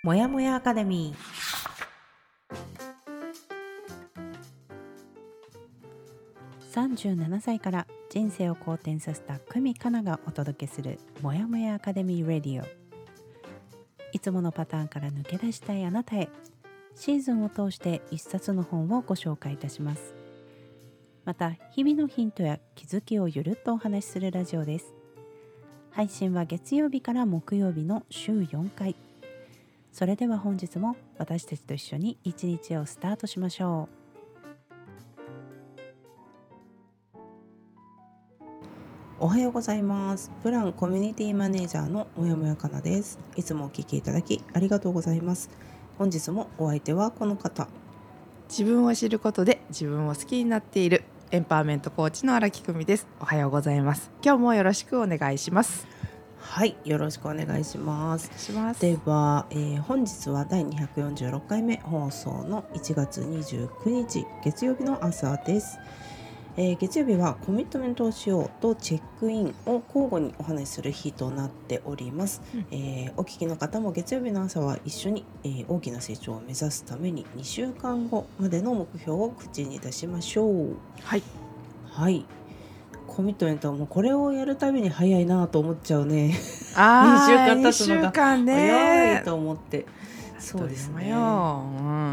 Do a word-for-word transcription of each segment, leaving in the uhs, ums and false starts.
もやもやアカデミー。さんじゅうななさいから人生を好転させた久美かながお届けするもやもやアカデミーラディオ。いつものパターンから抜け出したいあなたへ、シーズンを通して一冊の本をご紹介いたします。また日々のヒントや気づきをゆるっとお話しするラジオです。配信は月曜日から木曜日の週よんかい。それでは本日も私たちと一緒に一日をスタートしましょう。おはようございます。プランコミュニティマネージャーのもやもやかなです。いつもお聞きいただきありがとうございます。本日もお相手はこの方。 自分を知ることで自分を好きになっているエンパワーメントコーチの荒木久美です。おはようございます。今日もよろしくお願いします。 はい、よろしくお願いします。 しますでは、えー、本日はだいにひゃくよんじゅうろっかいめ放送のいちがつにじゅうくにち月曜日の朝です。えー、月曜日はコミットメントをしようとチェックインを交互にお話しする日となっております。うん、えー、お聞きの方も月曜日の朝は一緒に、えー、大きな成長を目指すためににしゅうかんごまでの目標を口に出しましょう。 はい、 はい、コミットメントはもうこれをやるたびに早いなと思っちゃうね。 あにしゅうかん経つのが早いと思って、そうですね、 うん、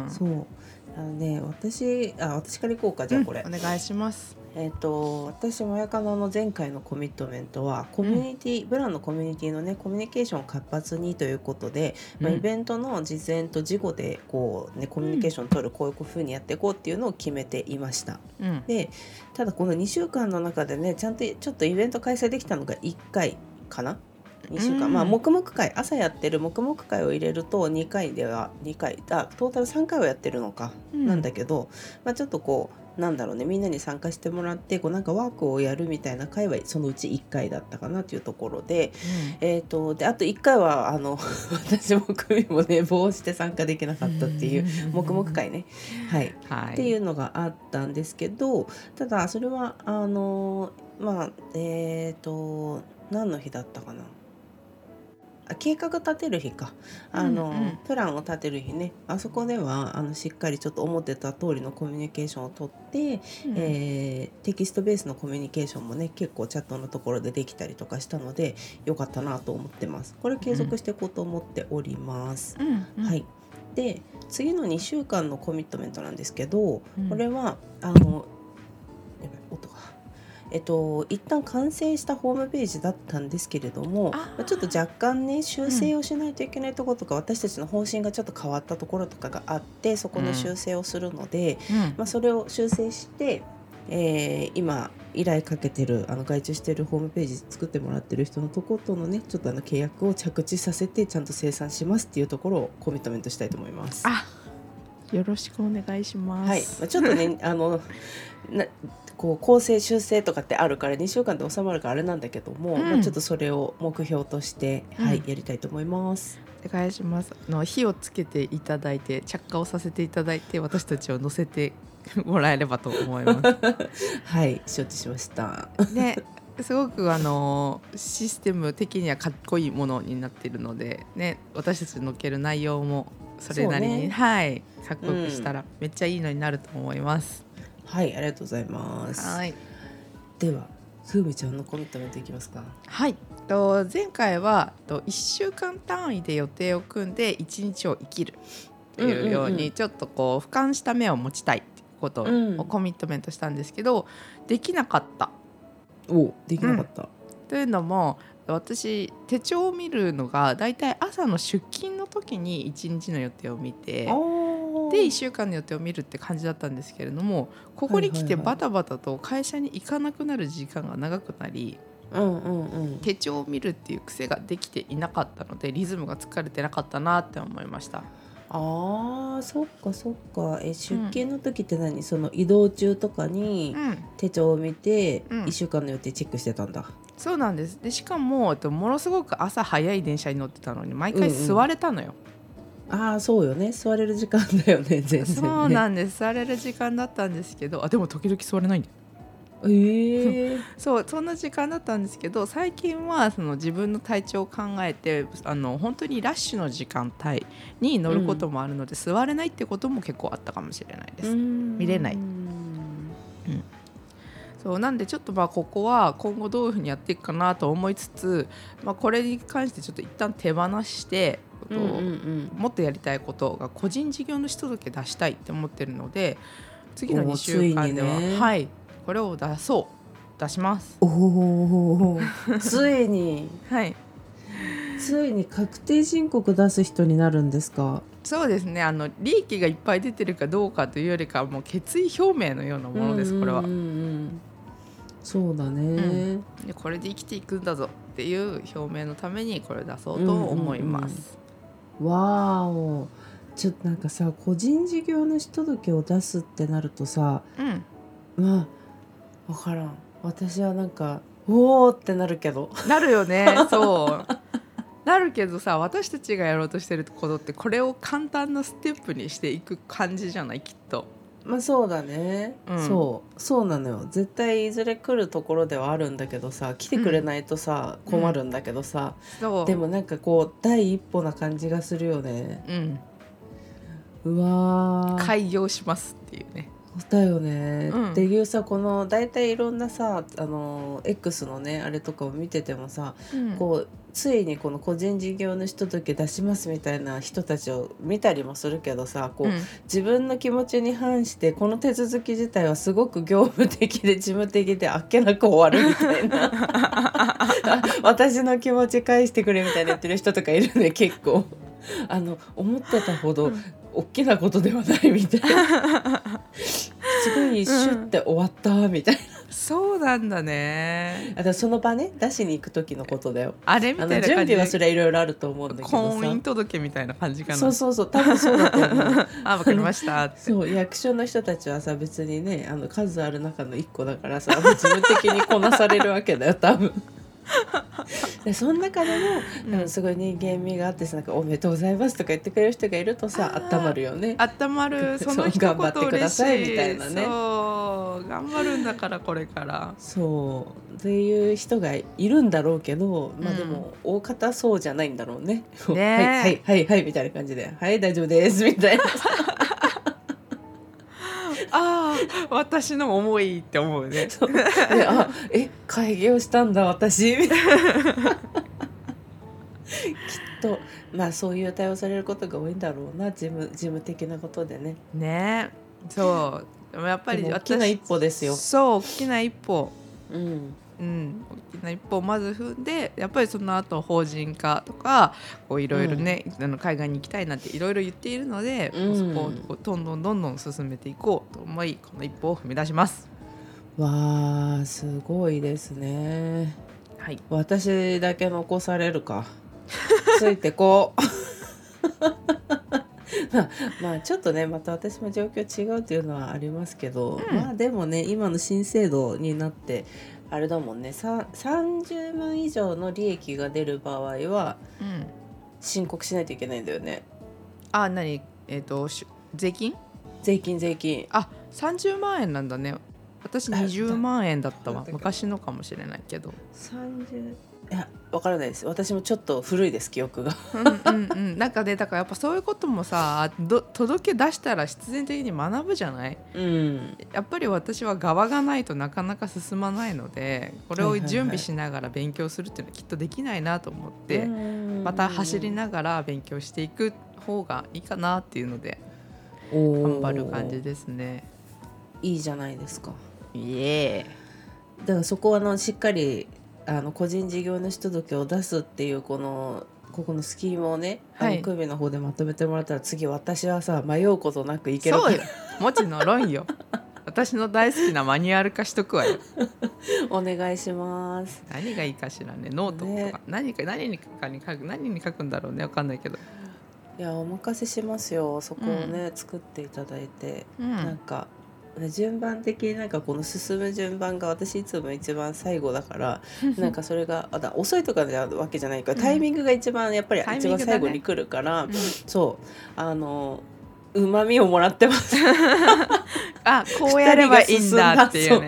そうあのね、私あ私からいこうか。じゃあこれ、 うん、お願いします。 えー、と私もやかなの前回のコミットメントはコミュニティ、うん、ブランのコミュニティのねコミュニケーションを活発にということで、うん、まあ、イベントの事前と事後でこう、ね、コミュニケーションを取る、うん、こういうふうにやっていこうっていうのを決めていました。うん、でただこのにしゅうかんの中でねちゃんとちょっとイベント開催できたのがいっかいかな。にしゅうかん、うん、まあ黙々会、朝やってる黙々会を入れるとにかいではにかいだ、トータルさんかいはやってるのか、うん、なんだけど、まあ、ちょっとこうなんだろうね、みんなに参加してもらってこうなんかワークをやるみたいな会はそのうちいっかいだったかなというところで、うん、えーと、であといっかいはあの私も組も寝坊して参加できなかったっていう黙々会ね、はい、はい、っていうのがあったんですけど、ただそれはあのまあえーと何の日だったかな、計画立てる日か、あの、うんうん、プランを立てる日ね、あそこではあのしっかりちょっと思ってた通りのコミュニケーションをとって、うん、えー、テキストベースのコミュニケーションもね結構チャットのところでできたりとかしたのでよかったなと思ってます。これ継続していこうと思っております、うんうん、はい。で次のにしゅうかんのコミットメントなんですけど、うん、これはあの音がえっと、一旦完成したホームページだったんですけれども、ちょっと若干ね修正をしないといけないところとか、うん、私たちの方針がちょっと変わったところとかがあって、そこの修正をするので、うん、まあ、それを修正して、えー、今依頼かけてるあの外注してるホームページ作ってもらってる人のところとのねちょっとあの契約を着地させてちゃんと生産しますっていうところをコミットメントしたいと思います。 あ、よろしくお願いします。 はい、まあ、ちょっとねあのなこう構成修正とかってあるからにしゅうかんで収まるからあれなんだけども、うん、まあ、ちょっとそれを目標として、うん、はい、やりたいと思います。 お願いします。あの火をつけていただいて着火をさせていただいて私たちを乗せてもらえればと思いますはい、承知しました。 ね、すごくあのシステム的にはかっこいいものになっているので、ね、私たちの乗っける内容もそれなりに、ね、はい、かっこよくしたらめっちゃいいのになると思います、 うん、はい、ありがとうございます。はい、ではふみちゃんのコミットメントいきますか。 はい、と前回はいっしゅうかん単位で予定を組んでいちにちを生きるというように、うんうんうん、ちょっとこう俯瞰した目を持ちたいってことをコミットメントしたんですけど、うん、できなかった。 お、できなかった、うん、 というのも私手帳を見るのがだいたい朝の出勤の時にいちにちの予定を見て、でいっしゅうかんの予定を見るって感じだったんですけれども、ここに来てバタバタと会社に行かなくなる時間が長くなり、うんうんうん、手帳を見るっていう癖ができていなかったのでリズムが疲れてなかったなって思いました。 あー、そっかそっか。え出勤の時って何、うん、その移動中とかに手帳を見ていっしゅうかんの予定チェックしてたんだ、うん、 そうなんです。でしかもものすごく朝早い電車に乗ってたのに毎回座れたのよ、 うんうん、ああそうよね、座れる時間だよね全然ね。 そうなんです、座れる時間だったんですけど、あでも時々座れないんだよ。 えー、 そうそんな時間だったんですけど、最近はその自分の体調を考えてあの本当にラッシュの時間帯に乗ることもあるので、うん、座れないってことも結構あったかもしれないです。見れない、うん、そうなんでちょっとまあここは今後どういうふうにやっていくかなと思いつつ、まあ、これに関してちょっと一旦手放して、うんうんうん、もっとやりたいことが個人事業主届出したいって思ってるので、次のにしゅうかんでは、ね、はい、これを出そう出します。 おおついにはいついに確定申告出す人になるんですか？ そうですね、あの利益がいっぱい出てるかどうかというよりかはもう決意表明のようなものです、これは。うんうんうん、 そうだね、うん、 でこれで生きていくんだぞっていう表明のためにこれ出そうと思います、 うんうんうん、わーお、ちょっとなんかさ、個人事業主届を出すってなるとさ、うん、まあ分からん、私はなんかおーってなるけどなるよねそうなるけどさ、私たちがやろうとしてることってこれを簡単なステップにしていく感じじゃない、きっと。 まあそうだね、うん、そうそうなのよ。絶対いずれ来るところではあるんだけどさ、来てくれないとさ、うん、困るんだけどさ、うん、でもなんかこう第一歩な感じがするよね。うん、うわー、 開業しますっていうね。 だよね、うん、っていうさ、この大体いろんなさ、あの X のねあれとかを見ててもさ、うん、こうついにこの個人事業主届出しますみたいな人たちを見たりもするけどさ、こう、うん、自分の気持ちに反してこの手続き自体はすごく業務的で事務的であっけなく終わるみたいな私の気持ち返してくれみたいな言ってる人とかいるね、結構あの思ってたほど、うん大きなことではないみたいなすごいシュッて終わったみたいな、 うん、そうなんだね。 あ、だその場ね出しに行く時のことだよ。 あれみたいな感じで、 準備はそれはいろいろあると思うんだけどさ、 婚姻届みたいな感じかな。 そうそうそう、多分そうだと思うあ、わかりましたってそう、役所の人たちはさ別にね、あの数ある中の一個だからさ事務的にこなされるわけだよ多分でその中でも、うん、すごい人間味があってさ、なんかおめでとうございますとか言ってくれる人がいるとさ温まるよね。 温まる、その一言頑張ってくださいみたいなね。 そう頑張るんだからこれからそうっていう人がいるんだろうけど、まあでも大方そうじゃないんだろうね。ねはいはいはいはいみたいな感じで、はい大丈夫ですみたいなああ私の思いって思うね。 そうで、あえ会議をしたんだ私みたいなきっとまあそういう対応されることが多いんだろうな、事務事務的なことでね。 ね、そうでもやっぱり大きな一歩ですよ。 そう大きな一歩、 うんうん、大きな一歩をまず踏んで、やっぱりその後法人化とかいろいろね、うん、あの海外に行きたいなんていろいろ言っているので、うん、そこをこうどんどんどんどん進めていこうと思い、この一歩を踏み出します。 わーすごいですね、はい、私だけ残されるかついてこうまあ、まあちょっとねまた私も状況違うっていうのはありますけど、うん、まあでもね今の新制度になってあれだもんね、さんじゅうまん以上の利益が出る場合は申告しないといけないんだよね。 あ、何、えーと、税金税金税金あさんじゅうまんえんなんだね。私にじゅうまんえんだったわ。昔のかもしれないけどさんじゅういやわからないです。私もちょっと古いです記憶がうんうん、うん、なんかねだからやっぱそういうこともさど届け出したら必然的に学ぶじゃない、うん、やっぱり私は側がないとなかなか進まないので、これを準備しながら勉強するっていうのはきっとできないなと思って、はいはい、また走りながら勉強していく方がいいかなっていうので頑張る感じですね。 いいじゃないですか。 イエーだからそこはのしっかりあの個人事業主届を出すっていうこのここのスキームをね、はい、あの組の方でまとめてもらったら次私はさ迷うことなくいけるから。 そうよもちのろんよ私の大好きなマニュアル化しとくわよお願いします。 何がいいかしらね、ノートとか、ね、何か何にかに書く何に書くんだろうね、分かんないけど。 いやお任せしますよ、そこをね、うん、作っていただいて、うん、なんか順番的になんかこの進む順番が私いつも一番最後だからなんかそれがあだ遅いとかであるわけじゃないから、タイミングが一番やっぱり一番最後に来るから、ね、うん、そうあのうまみをもらってますあこうやればいいんだっていうね。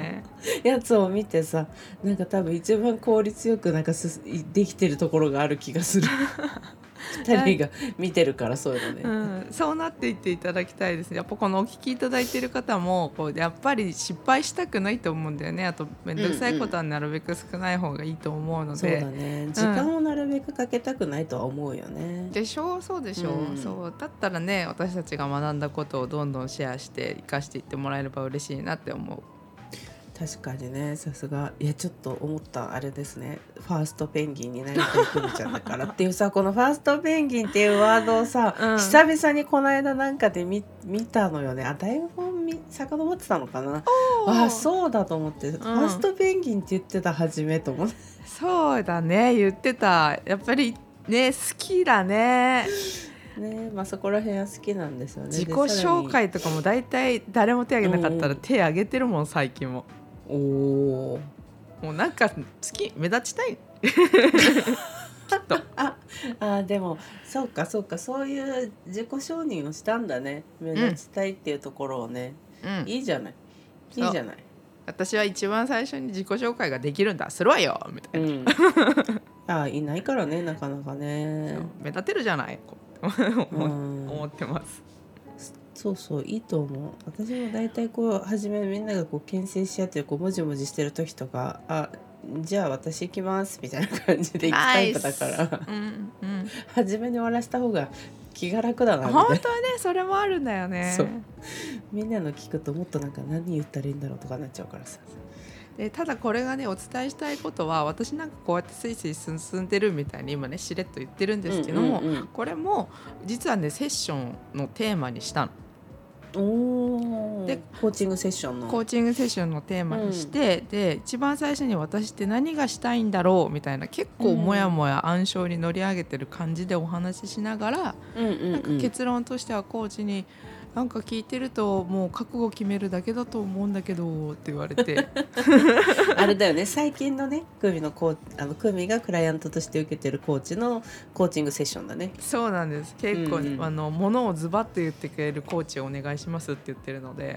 やつを見てさ、なんか多分一番効率よくなんかすできてるところがある気がするふたりが見てるからそういうのね、 うん、そうなっていっていただきたいですね。やっぱこのお聞きいただいている方もこうやっぱり失敗したくないと思うんだよね。あと面倒くさいことはなるべく少ない方がいいと思うので、 そうだね、時間をなるべくかけたくないとは思うよね、 でしょう。そうでしょう、 うんそうだったらね、私たちが学んだことをどんどんシェアして生かしていってもらえれば嬉しいなって思う。 確かにね、さすが。いやちょっと思ったあれですね、ファーストペンギンになりたいくみちゃんだからっていうさ、このファーストペンギンっていうワードをさ、うん、久々にこの間なんかで 見, 見たのよね。あ、台本見遡ってたのかな。あ、そうだと思って、うん、ファーストペンギンって言ってた、初めと思って。 そうだね、言ってた。やっぱりね、好きだね。 ね、まあそこら辺は好きなんですよね。 自己紹介とかもだいたい誰も手挙げなかったら手挙げてるもん、最近も。 おお、 もうなんか好き、目立ちたいきっとああ、でもそうかそうか、そういう自己承認をしたんだね、目立ちたいっていうところをね、うん、いいじゃないいいじゃない。 私は一番最初に自己紹介ができるんだ、するわよみたいな、うん、 あ、いないからね、なかなかね。 目立てるじゃない思ってます。 そうそう、いいと思う。私もだいたいこう初めみんながこう牽制し合ってこうもじもじしてる時とか、あ、じゃあ私行きますみたいな感じで行くタイプだから、うんうん、初めに終わらせた方が気が楽だなみたいな。 本当はね、それもあるんだよね。 そう、みんなの聞くともっとなんか何言ったらいいんだろうとかなっちゃうからさ。 でただこれがね、お伝えしたいことは、私なんかこうやってスイスイ進んでるみたいに今ねしれっと言ってるんですけども、うんうんうん、これも実はねセッションのテーマにしたの。 おでコーチングセッションのコーチングセッションのテーマにして、うん、で一番最初に私って何がしたいんだろうみたいな、結構もやもや暗礁に乗り上げてる感じでお話ししながら、うんうんうん、なんか結論としてはコーチになんか聞いてるともう覚悟決めるだけだと思うんだけどって言われてあれだよね、最近のね、クミのコーあのクミがクライアントとして受けてるコーチのコーチングセッションだね。 そうなんです。結構、うんうん、あの物をズバッと言ってくれるコーチをお願いしますって言ってるので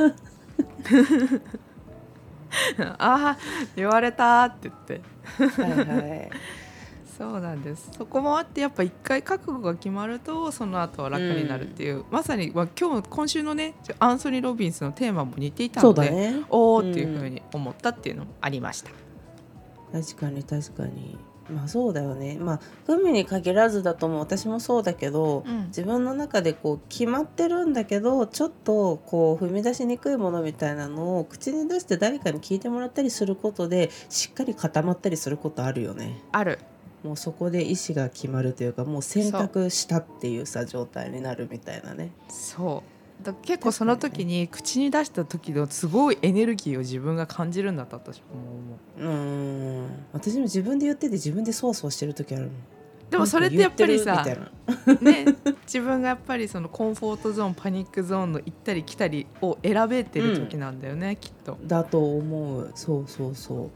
ああ言われたって言ってはいはいそうなんです。そこもあって、やっぱ一回覚悟が決まるとその後は楽になるっていう、うん、まさに、まあ、今日今週のねアンソニー・ロビンスのテーマも似ていたので、ね、おーっていう風に思ったっていうのもありました。 確かに確かに、まあそうだよね。まあグミに限らずだと思う。私もそうだけど、うん、自分の中でこう決まってるんだけど、ちょっとこう踏み出しにくいものみたいなのを口に出して誰かに聞いてもらったりすることでしっかり固まったりすることあるよね。 ある。 もうそこで意思が決まるというか、もう選択したっていうさ状態になるみたいなね。 そうだ、結構その時に口に出した時のすごいエネルギーを自分が感じるんだった私も思う。 うーん、私も自分で言ってて自分でそわそわしてる時あるもん。 でもそれってやっぱりさ、ね、自分がやっぱりそのコンフォートゾーン、パニックゾーンの行ったり来たりを選べてる時なんだよね、うん、きっと。 だと思う。そうそうそう。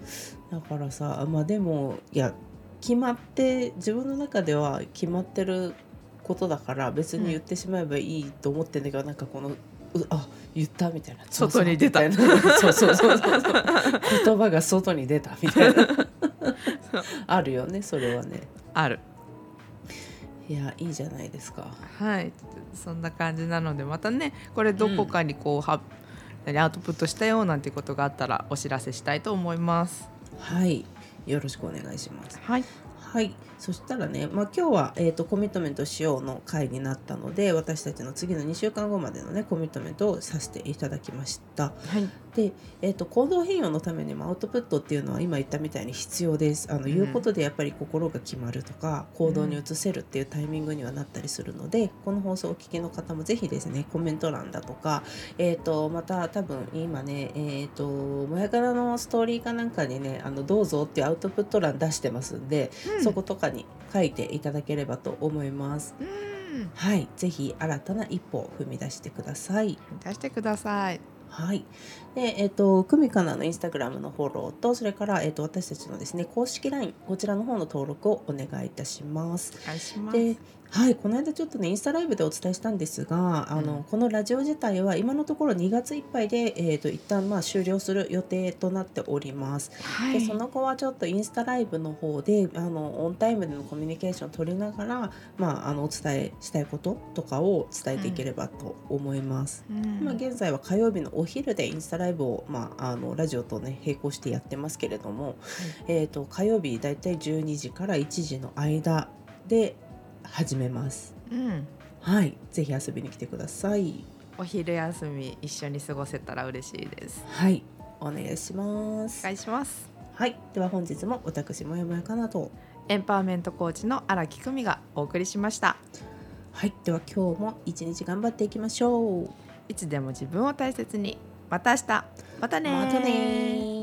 だからさ、まあでもいや決まって自分の中では決まってることだから別に言ってしまえばいいと思ってんだけど、うん、なんかこのうあ言ったみたいな、 外に出たそうそうそうそう言葉が外に出たみたいなあるよね、それはね。 ある。 いやいいじゃないですか。 はい、そんな感じなので、またねこれどこかにこう、うん、はアウトプットしたよなんてことがあったらお知らせしたいと思います。 はい、よろしくお願いします。 はいはい、そしたらね、まあ、今日は、えーと、コミットメントしようの回になったので、私たちの次のにしゅうかんごまでの、ね、コミットメントをさせていただきました。はい、で、えーと、行動変容のためにもアウトプットっていうのは今言ったみたいに必要です。あの、うん、言うことでやっぱり心が決まるとか行動に移せるっていうタイミングにはなったりするので、うん、この放送をお聞きの方もぜひですね、コメント欄だとか、えーと、また多分今ね、えーと、もやからのストーリーかなんかにね、あのどうぞっていうアウトプット欄出してますんで、うん、そことかに書いていただければと思います。うん、はい、ぜひ新たな一歩を踏み出してください。 出してください。 はい。で、えっと、クミカナのインスタグラムのフォローと、それから、えっと、私たちのですね、公式 ライン、こちらの方の登録をお願いいたします。 お願いします。 で、 はい、この間ちょっとねインスタライブでお伝えしたんですが、あの、 うん、 このラジオ自体は今のところにがついっぱいで、えー、と一旦まあ終了する予定となっております。でそはい。 の後はちょっとインスタライブの方であのオンタイムでのコミュニケーションを取りながら、まあ、あのお伝えしたいこととかを伝えていければと思います。 うまあ、 ん、 現在は火曜日のお昼でインスタライブを、まあ、あのラジオとね並行してやってますけれども、 はい。 えー、と火曜日だいたいじゅうにじからいちじの間で始めます。 うん。 はい、ぜひ遊びに来てください。 お昼休み一緒に過ごせたら嬉しいです。 はい、お願いしまお願いす。 します。 はい、では本日も私もやもやかなと。 エンパワーメントコーチの荒木久美がお送りしました。 はい、では今日も一日頑張っていきましょう。 いつでも自分を大切に。また明日。またねー。 またねー。